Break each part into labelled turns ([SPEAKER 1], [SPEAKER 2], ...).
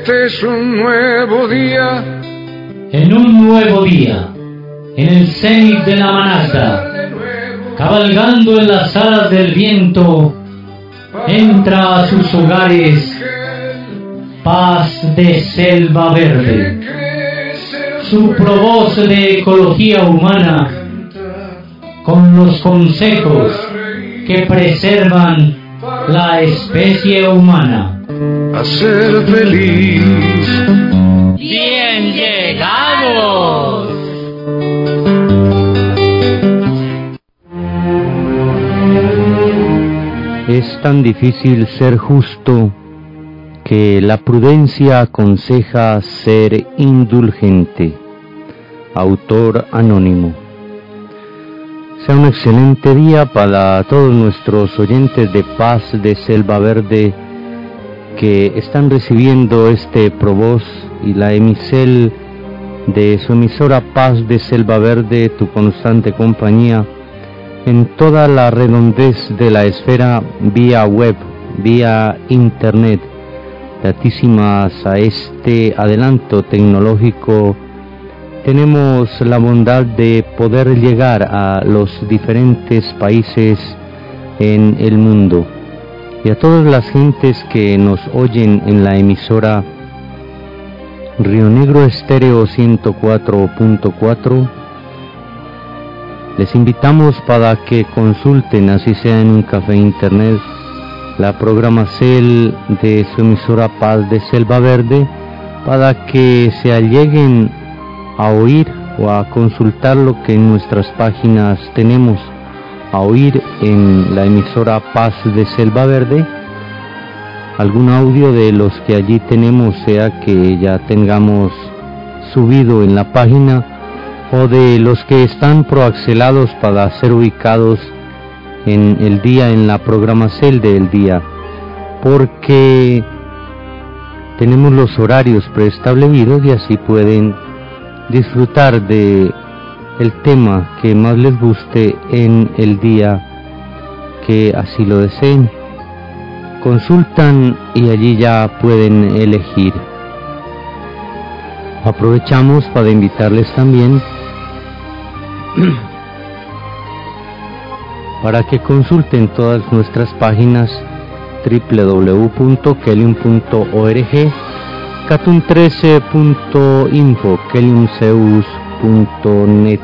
[SPEAKER 1] Este es un nuevo día.
[SPEAKER 2] En un nuevo día, en el cenit de la manata, cabalgando en las alas del viento, entra a sus hogares Paz de Selva Verde. Su provoz de ecología humana, con los consejos que preservan la especie humana.
[SPEAKER 1] A ser feliz.
[SPEAKER 2] ¡Bien llegados!
[SPEAKER 3] Es tan difícil ser justo que la prudencia aconseja ser indulgente. Autor anónimo. Sea un excelente día para todos nuestros oyentes de Paz de Selva Verde que están recibiendo este provoz y la emisel de su emisora Paz de Selva Verde, tu constante compañía en toda la redondez de la esfera vía web, vía internet, gratísimas a este adelanto tecnológico. Tenemos la bondad de poder llegar a los diferentes países en el mundo y a todas las gentes que nos oyen en la emisora Río Negro Estéreo 104.4. Les invitamos para que consulten, así sea en un café internet, la programación de su emisora Paz de Selva Verde, para que se alleguen a oír o a consultar lo que en nuestras páginas tenemos, a oír en la emisora Paz de Selva Verde, algún audio de los que allí tenemos, sea que ya tengamos subido en la página, o de los que están proaxelados para ser ubicados en el día, en la programación del día, porque tenemos los horarios preestablecidos y así pueden disfrutar de el tema que más les guste en el día que así lo deseen. Consultan y allí ya pueden elegir. Aprovechamos para invitarles también para que consulten todas nuestras páginas www.kelium.org, catum13.info, keliumzeus.net,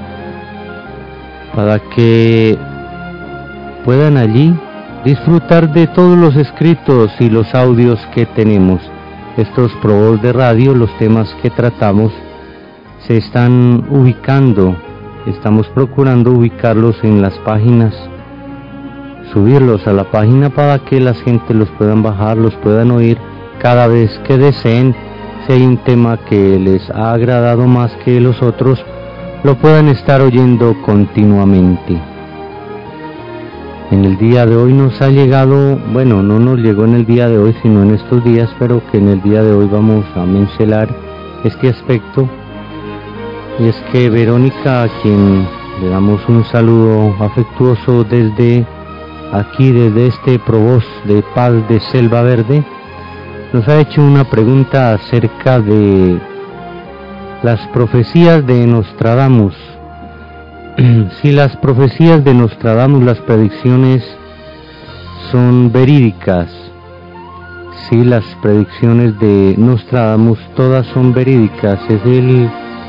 [SPEAKER 3] para que puedan allí disfrutar de todos los escritos y los audios que tenemos. Estos probos de radio, los temas que tratamos, se están ubicando, estamos procurando ubicarlos en las páginas, subirlos a la página para que la gente los puedan bajar, los puedan oír cada vez que deseen. Si hay un tema que les ha agradado más que los otros, lo puedan estar oyendo continuamente. En el día de hoy nos ha llegado, bueno, no nos llegó en el día de hoy, sino en estos días, pero que en el día de hoy vamos a mencionar este aspecto, y es que Verónica, a quien le damos un saludo afectuoso desde aquí, desde este provoz de Paz de Selva Verde, nos ha hecho una pregunta acerca de las profecías de Nostradamus. Si las profecías de Nostradamus, las predicciones, son verídicas. Si las predicciones de Nostradamus todas son verídicas. Es el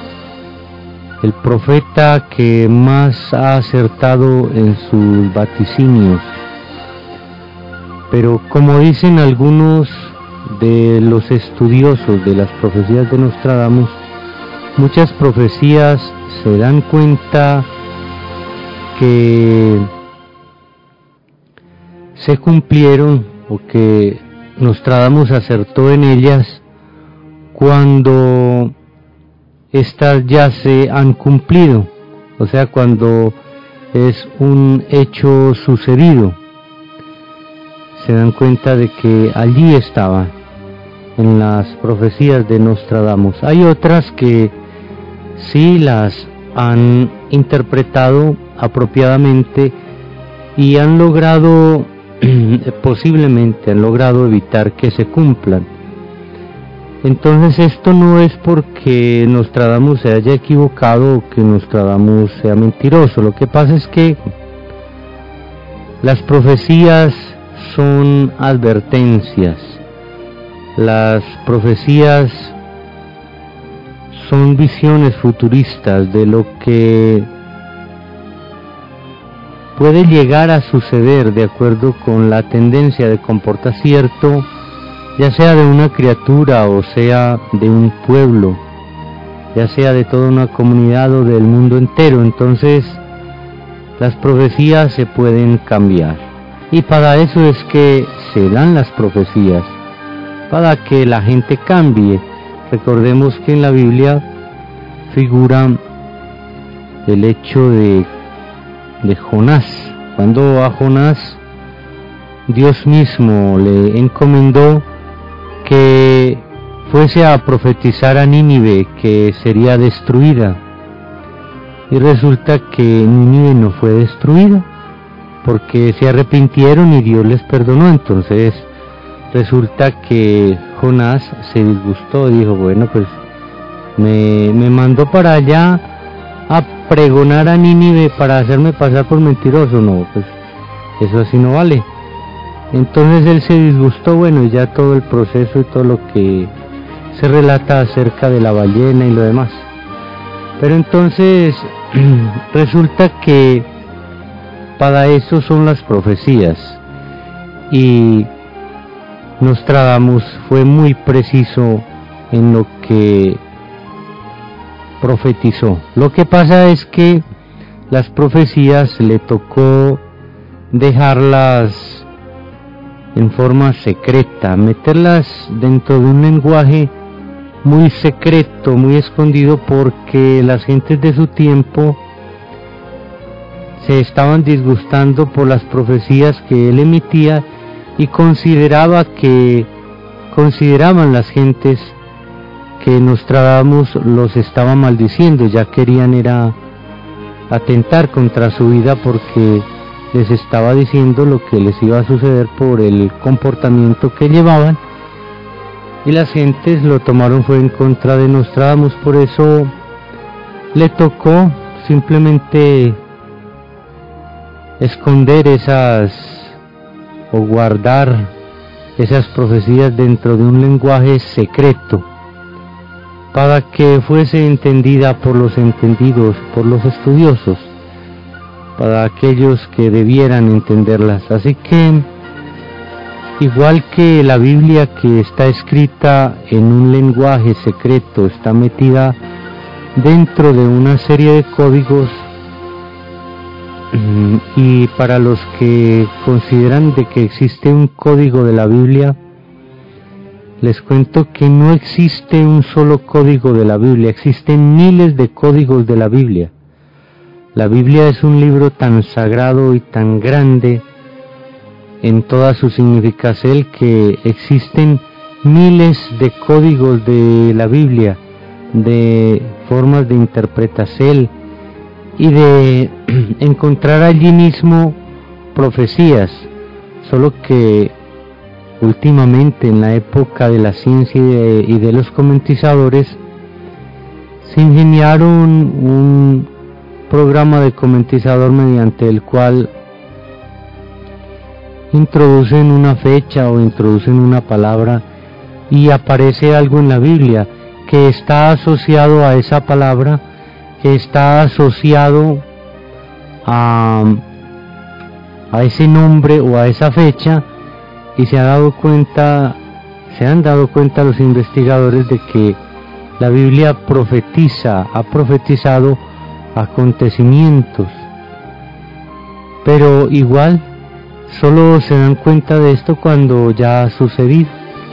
[SPEAKER 3] profeta que más ha acertado en sus vaticinios. Pero como dicen algunos de los estudiosos de las profecías de Nostradamus, muchas profecías se dan cuenta que se cumplieron o que Nostradamus acertó en ellas cuando estas ya se han cumplido, o sea, cuando es un hecho sucedido. Se dan cuenta de que allí estaba en las profecías de Nostradamus. Hay otras que sí las han interpretado apropiadamente y han logrado, posiblemente han logrado evitar que se cumplan. Entonces esto no es porque Nostradamus se haya equivocado o que Nostradamus sea mentiroso. Lo que pasa es que las profecías son advertencias. Las profecías son visiones futuristas de lo que puede llegar a suceder de acuerdo con la tendencia de comportamiento, ya sea de una criatura o sea de un pueblo, ya sea de toda una comunidad o del mundo entero. Entonces las profecías se pueden cambiar, y para eso es que se dan las profecías, para que la gente cambie. Recordemos que en la Biblia figura el hecho de Jonás, cuando a Jonás Dios mismo le encomendó que fuese a profetizar a Nínive, que sería destruida, y resulta que Nínive no fue destruida porque se arrepintieron y Dios les perdonó. Entonces resulta que Jonás se disgustó y dijo, bueno, pues me mandó para allá a pregonar a Nínive para hacerme pasar por mentiroso. No, pues eso así no vale. Entonces él se disgustó, bueno, y ya todo el proceso y todo lo que se relata acerca de la ballena y lo demás. Pero entonces resulta que para eso son las profecías, y Nostradamus fue muy preciso en lo que profetizó. Lo que pasa es que las profecías le tocó dejarlas en forma secreta, meterlas dentro de un lenguaje muy secreto, muy escondido, porque las gentes de su tiempo se estaban disgustando por las profecías que él emitía, y consideraban las gentes que Nostradamus los estaba maldiciendo. Ya querían era atentar contra su vida porque les estaba diciendo lo que les iba a suceder por el comportamiento que llevaban, y las gentes lo tomaron fue en contra de Nostradamus. Por eso le tocó simplemente esconder o guardar esas profecías dentro de un lenguaje secreto, para que fuese entendida por los entendidos, por los estudiosos, para aquellos que debieran entenderlas. Así que, igual que la Biblia, que está escrita en un lenguaje secreto, está metida dentro de una serie de códigos, y para los que consideran de que existe un código de la Biblia, les cuento que no existe un solo código de la Biblia, existen miles de códigos de la Biblia. La Biblia es un libro tan sagrado y tan grande en toda su significación que existen miles de códigos de la Biblia, de formas de interpretación y de encontrar allí mismo profecías, solo que últimamente en la época de la ciencia y de los comentizadores se ingeniaron un programa de comentizador mediante el cual introducen una fecha o introducen una palabra y aparece algo en la Biblia que está asociado a esa palabra, que está asociado a ese nombre o a esa fecha, y se han dado cuenta los investigadores de que la Biblia ha profetizado acontecimientos, pero igual solo se dan cuenta de esto cuando ya ha sucedido.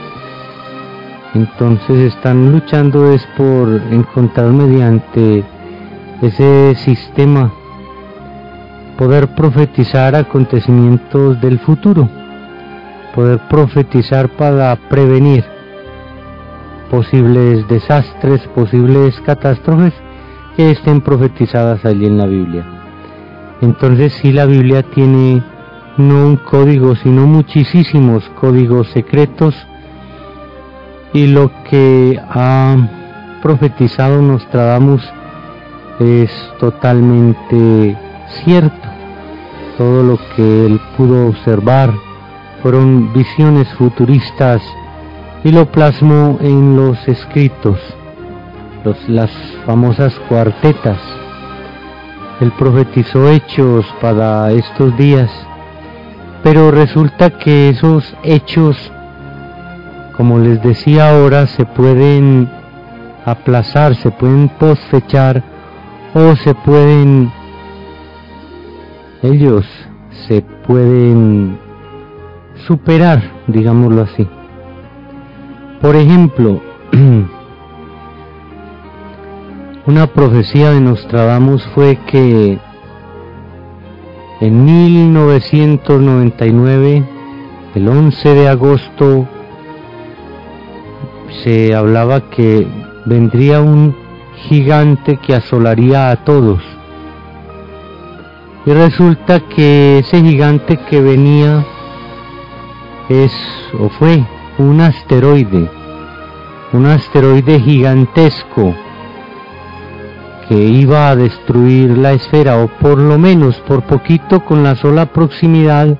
[SPEAKER 3] Entonces están luchando es por encontrar mediante ese sistema poder profetizar acontecimientos del futuro, poder profetizar para prevenir posibles desastres, posibles catástrofes que estén profetizadas allí en la Biblia. Entonces sí, la Biblia tiene no un código, sino muchísimos códigos secretos y lo que ha profetizado Nostradamus es totalmente cierto. Todo lo que él pudo observar fueron visiones futuristas y lo plasmó en los escritos, las famosas cuartetas. Él profetizó hechos para estos días, pero resulta que esos hechos, como les decía ahora, se pueden aplazar, se pueden posfechar o se pueden superar, digámoslo así. Por ejemplo, una profecía de Nostradamus fue que en 1999, el 11 de agosto, se hablaba que vendría un gigante que asolaría a todos. Y resulta que ese gigante que venía fue un asteroide gigantesco que iba a destruir la esfera, o por lo menos por poquito, con la sola proximidad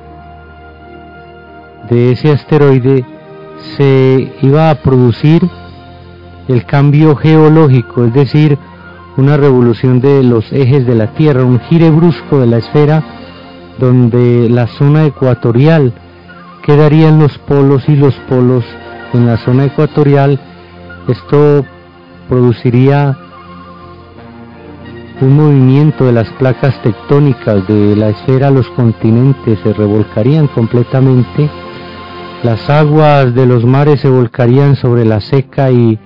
[SPEAKER 3] de ese asteroide se iba a producir el cambio geológico, es decir, una revolución de los ejes de la Tierra, un gire brusco de la esfera, donde la zona ecuatorial quedaría en los polos y los polos en la zona ecuatorial. Esto produciría un movimiento de las placas tectónicas de la esfera, los continentes se revolcarían completamente, las aguas de los mares se volcarían sobre la seca y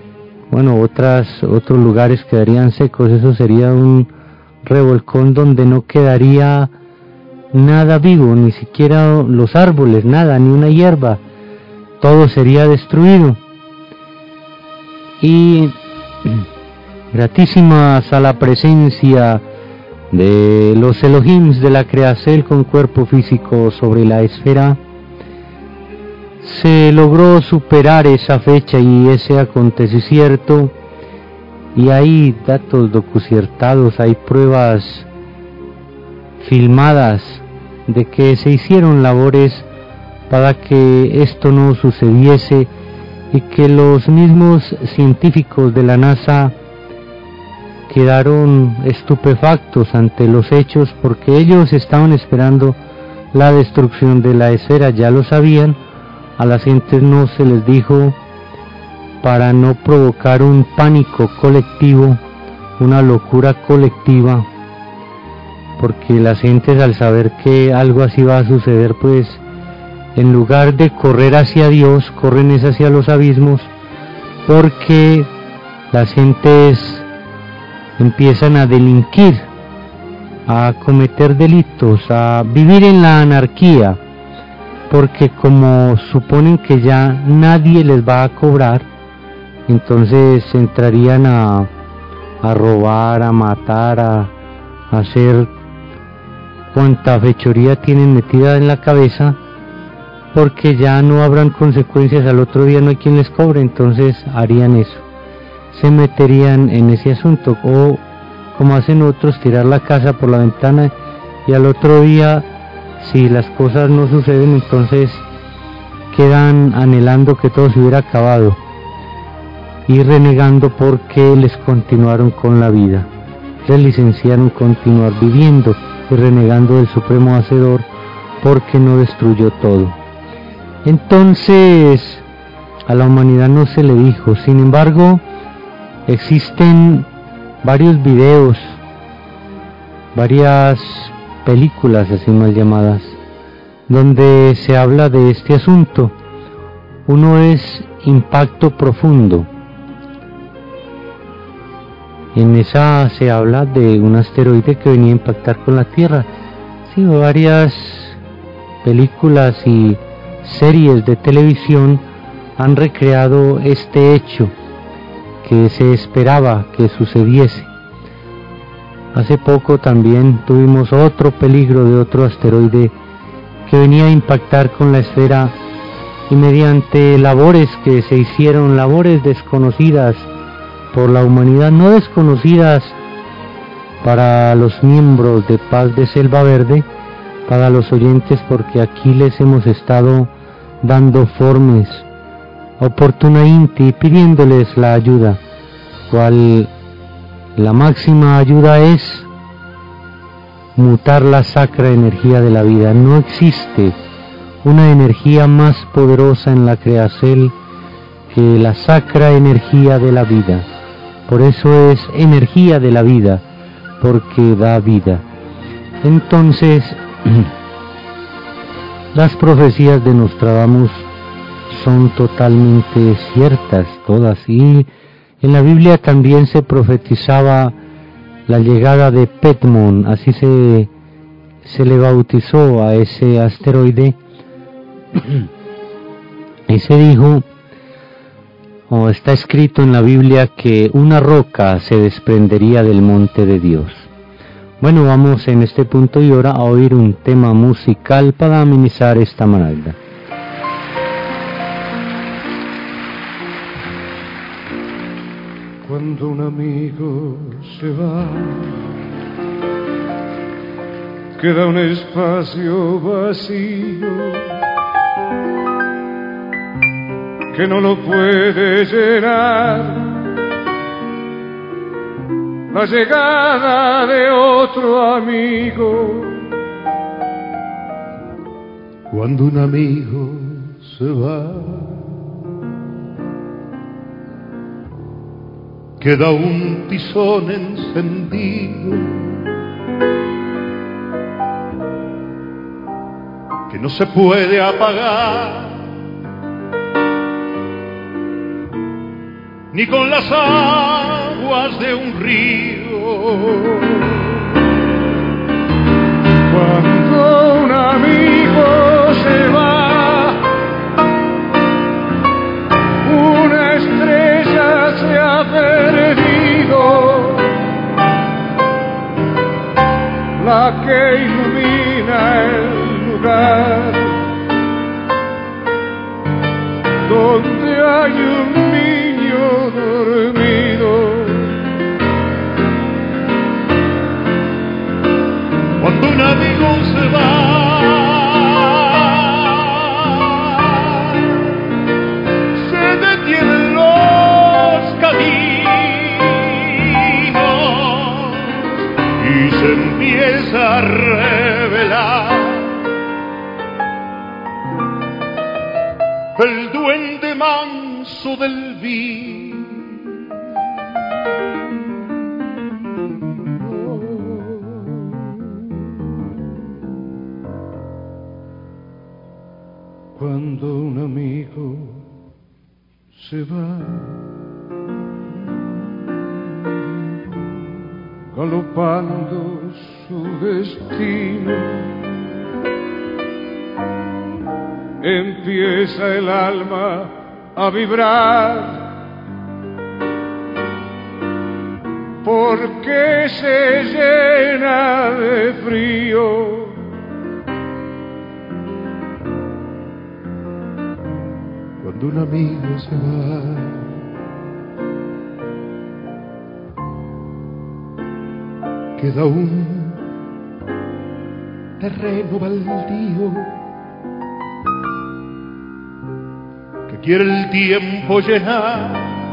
[SPEAKER 3] otros lugares quedarían secos. Eso sería un revolcón donde no quedaría nada vivo, ni siquiera los árboles, nada, ni una hierba, todo sería destruido. Y gratísimas a la presencia de los Elohims de la Creacel con cuerpo físico sobre la esfera, se logró superar esa fecha y ese acontecimiento, y hay datos docuciertados, hay pruebas filmadas de que se hicieron labores para que esto no sucediese, y que los mismos científicos de la NASA quedaron estupefactos ante los hechos, porque ellos estaban esperando la destrucción de la esfera, ya lo sabían. A las gentes no se les dijo para no provocar un pánico colectivo, una locura colectiva, porque las gentes, al saber que algo así va a suceder, pues en lugar de correr hacia Dios, corren hacia los abismos, porque las gentes empiezan a delinquir, a cometer delitos, a vivir en la anarquía, porque como suponen que ya nadie les va a cobrar, entonces entrarían a robar, a matar, a hacer cuanta fechoría tienen metida en la cabeza, porque ya no habrán consecuencias, al otro día no hay quien les cobre, entonces harían eso, se meterían en ese asunto, o como hacen otros, tirar la casa por la ventana, y al otro día, si las cosas no suceden, entonces quedan anhelando que todo se hubiera acabado y renegando porque les continuaron con la vida, les licenciaron continuar viviendo y renegando del Supremo Hacedor porque no destruyó todo. Entonces a la humanidad no se le dijo. Sin embargo, existen varios videos, varias películas así mal llamadas, donde se habla de este asunto. Uno es Impacto Profundo. En esa se habla de un asteroide que venía a impactar con la Tierra. Sí, varias películas y series de televisión han recreado este hecho que se esperaba que sucediese. Hace poco también tuvimos otro peligro de otro asteroide que venía a impactar con la esfera y mediante labores que se hicieron, labores desconocidas por la humanidad, no desconocidas para los miembros de Paz de Selva Verde, para los oyentes, porque aquí les hemos estado dando formes oportunamente, pidiéndoles la ayuda, cual la máxima ayuda es mutar la sacra energía de la vida. No existe una energía más poderosa en la creación que la sacra energía de la vida. Por eso es energía de la vida, porque da vida. Entonces, las profecías de Nostradamus son totalmente ciertas, todas, y en la Biblia también se profetizaba la llegada de Petmon, así se le bautizó a ese asteroide, y se dijo, o está escrito en la Biblia, que una roca se desprendería del monte de Dios. Bueno, vamos en este punto y hora a oír un tema musical para amenizar esta manada.
[SPEAKER 1] Cuando un amigo se va, queda un espacio vacío que no lo puede llenar la llegada de otro amigo. Cuando un amigo se va, queda un tizón encendido que no se puede apagar ni con las aguas de un río. Cuando un amigo se va, una estrella se ha perdido, la que ilumina el lugar donde hay un niño dormido. Cuando un amigo se va, se detienen los caminos y se empieza a revelar el duende manso del vino. Cuando un amigo se va, galopando su destino, empieza el alma a vibrar, porque se llena de frío. Cuando un amigo se va, queda un terreno baldío que quiere el tiempo llenar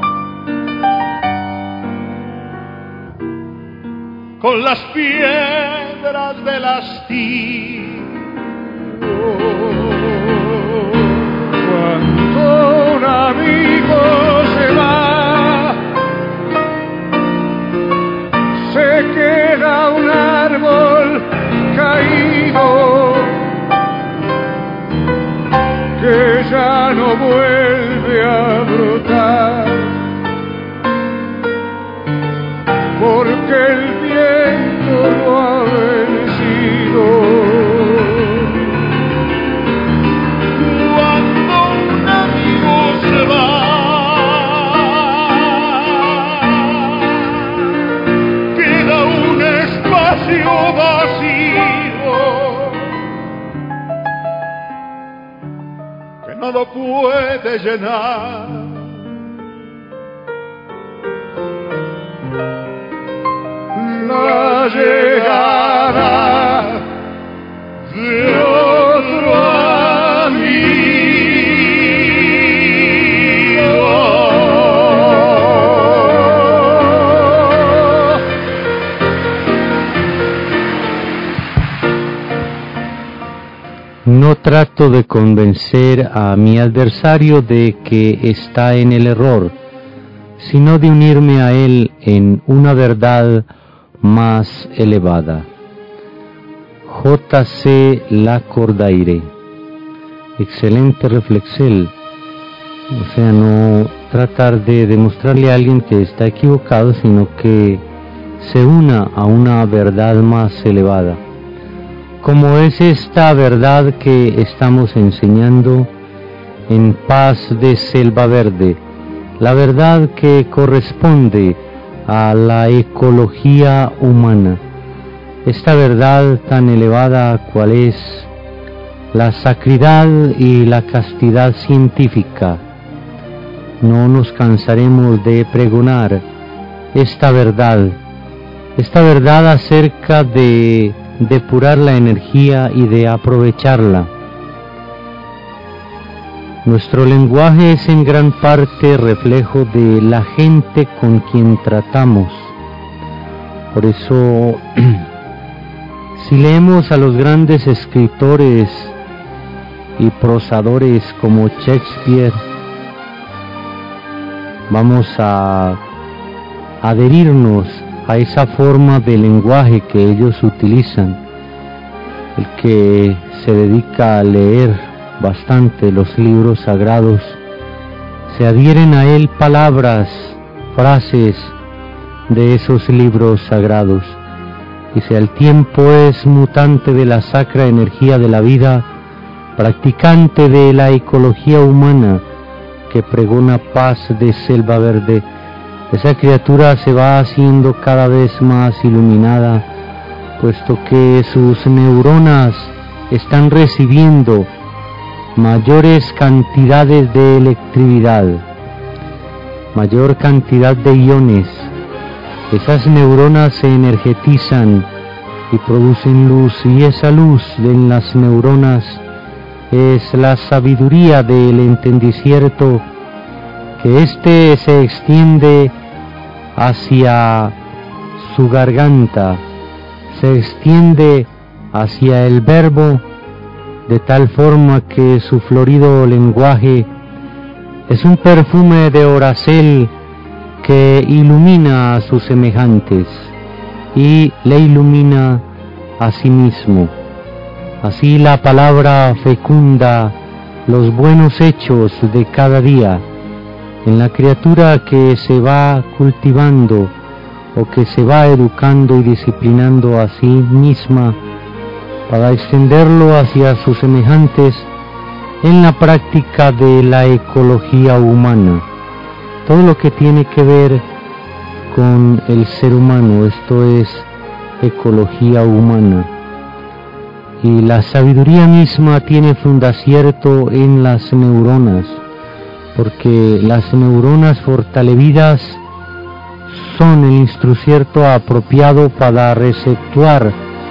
[SPEAKER 1] con las piedras del hastío. Cuando un amigo se va, se queda un árbol caído que ya no vuelve a brotar, porque el viento lo ha vencido. no lo puede llenar. La llegada de otro amigo.
[SPEAKER 3] No trato de convencer a mi adversario de que está en el error, sino de unirme a él en una verdad más elevada. J.C. Lacordaire. Excelente reflexión. O sea, no tratar de demostrarle a alguien que está equivocado, sino que se una a una verdad más elevada. Como es esta verdad que estamos enseñando en Paz de Selva Verde, la verdad que corresponde a la ecología humana, esta verdad tan elevada cual es la sacridad y la castidad científica. No nos cansaremos de pregonar esta verdad acerca de depurar la energía y de aprovecharla. Nuestro lenguaje es en gran parte reflejo de la gente con quien tratamos. Por eso, si leemos a los grandes escritores y prosadores como Shakespeare, vamos a adherirnos a esa forma de lenguaje que ellos utilizan. El que se dedica a leer bastante los libros sagrados, se adhieren a él palabras, frases de esos libros sagrados, y si al tiempo es mutante de la sacra energía de la vida, practicante de la ecología humana que pregona Paz de Selva Verde, esa criatura se va haciendo cada vez más iluminada, puesto que sus neuronas están recibiendo mayores cantidades de electricidad, mayor cantidad de iones. Esas neuronas se energetizan y producen luz, y esa luz en las neuronas es la sabiduría del entendicierto, que éste se extiende hacia su garganta, se extiende hacia el verbo, de tal forma que su florido lenguaje es un perfume de oracel que ilumina a sus semejantes y le ilumina a sí mismo. Así la palabra fecunda los buenos hechos de cada día en la criatura que se va cultivando o que se va educando y disciplinando a sí misma para extenderlo hacia sus semejantes en la práctica de la ecología humana. Todo lo que tiene que ver con el ser humano, esto es ecología humana. Y la sabiduría misma tiene fundacierto en las neuronas, porque las neuronas fortalecidas son el instrucierto apropiado para receptuar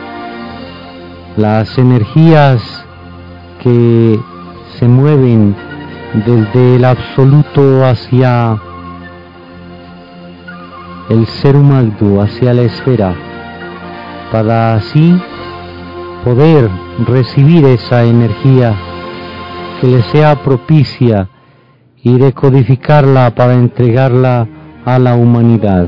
[SPEAKER 3] las energías que se mueven desde el absoluto hacia el ser humano, hacia la esfera, para así poder recibir esa energía que le sea propicia y decodificarla para entregarla a la humanidad.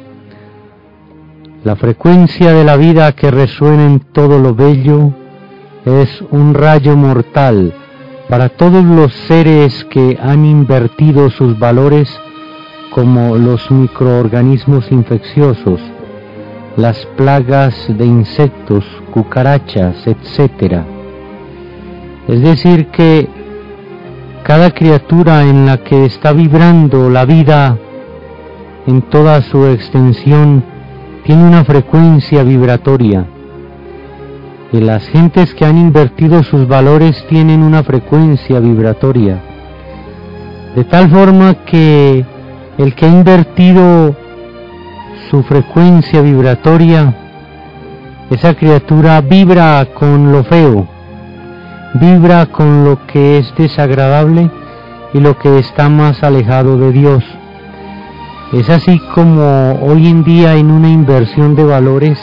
[SPEAKER 3] La frecuencia de la vida que resuena en todo lo bello es un rayo mortal para todos los seres que han invertido sus valores, como los microorganismos infecciosos, las plagas de insectos, cucarachas, etc. Es decir que cada criatura en la que está vibrando la vida en toda su extensión tiene una frecuencia vibratoria, Y las gentes que han invertido sus valores tienen una frecuencia vibratoria, de tal forma que el que ha invertido su frecuencia vibratoria, esa criatura vibra con lo feo, vibra con lo que es desagradable y lo que está más alejado de Dios. Es así como hoy en día en una inversión de valores,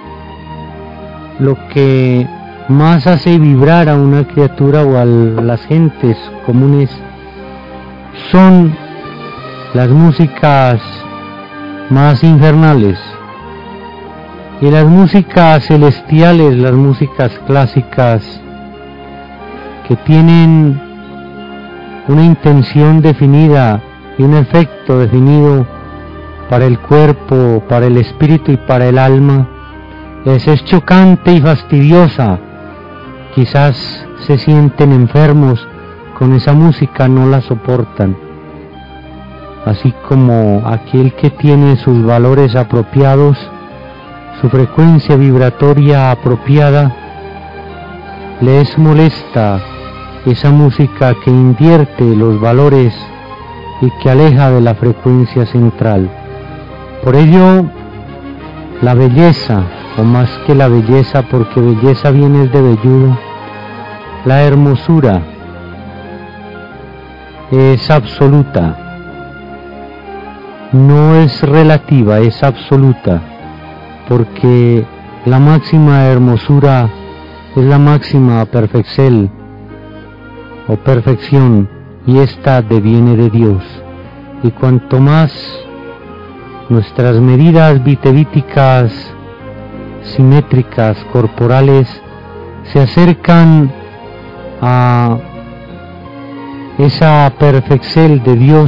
[SPEAKER 3] lo que más hace vibrar a una criatura o a las gentes comunes son las músicas más infernales, y las músicas celestiales, las músicas clásicas que tienen una intención definida y un efecto definido para el cuerpo, para el espíritu y para el alma, les es chocante y fastidiosa. Quizás se sienten enfermos con esa música, no la soportan. Así como aquel que tiene sus valores apropiados, su frecuencia vibratoria apropiada, le es molesta esa música que invierte los valores y que aleja de la frecuencia central. Por ello, la belleza, o más que la belleza, porque belleza viene de velludo, la hermosura es absoluta, no es relativa, es absoluta, porque la máxima hermosura es la máxima perfección, o perfección, y esta deviene de Dios. Y cuanto más nuestras medidas vitevíticas, simétricas, corporales, se acercan a esa perfección de Dios,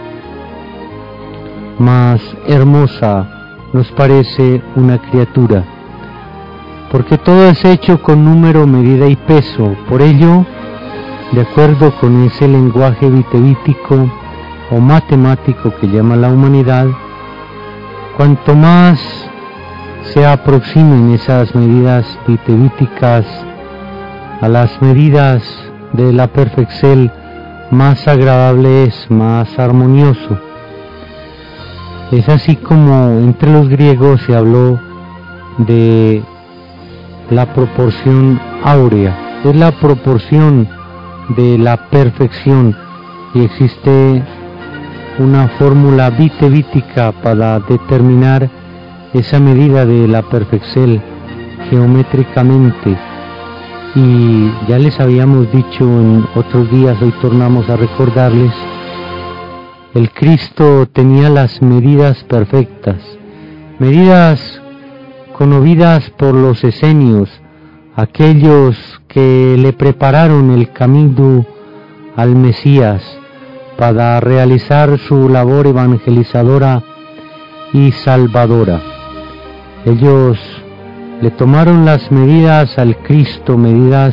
[SPEAKER 3] más hermosa nos parece una criatura, porque todo es hecho con número, medida y peso. Por ello, de acuerdo con ese lenguaje vitevítico o matemático que llama la humanidad, cuanto más se aproximen esas medidas vitevíticas a las medidas de la perfección, más agradable es, más armonioso. Es así como entre los griegos se habló de la proporción áurea, es la proporción de la perfección, y existe una fórmula vitevítica para determinar esa medida de la perfección geométricamente. Y ya les habíamos dicho en otros días, hoy tornamos a recordarles, el Cristo tenía las medidas perfectas, medidas conmovidas por los esenios, aquellos que le prepararon el camino al Mesías para realizar su labor evangelizadora y salvadora. Ellos le tomaron las medidas al Cristo, medidas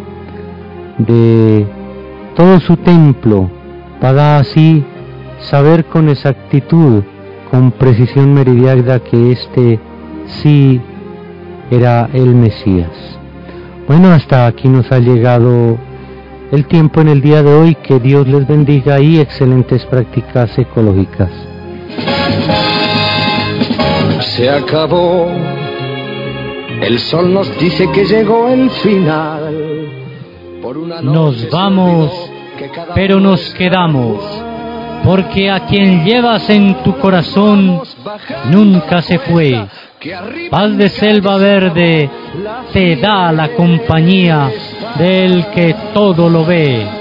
[SPEAKER 3] de todo su templo, para así saber con exactitud, con precisión meridiana, que este sí era el Mesías. Bueno, hasta aquí nos ha llegado el tiempo en el día de hoy. Que Dios les bendiga y excelentes prácticas ecológicas.
[SPEAKER 4] Se acabó, el sol nos dice que llegó el final. Por una
[SPEAKER 2] Nos vamos, pero nos quedamos, porque a quien llevas en tu corazón nunca se fue. Paz de selva verde te da la compañía del que todo lo ve.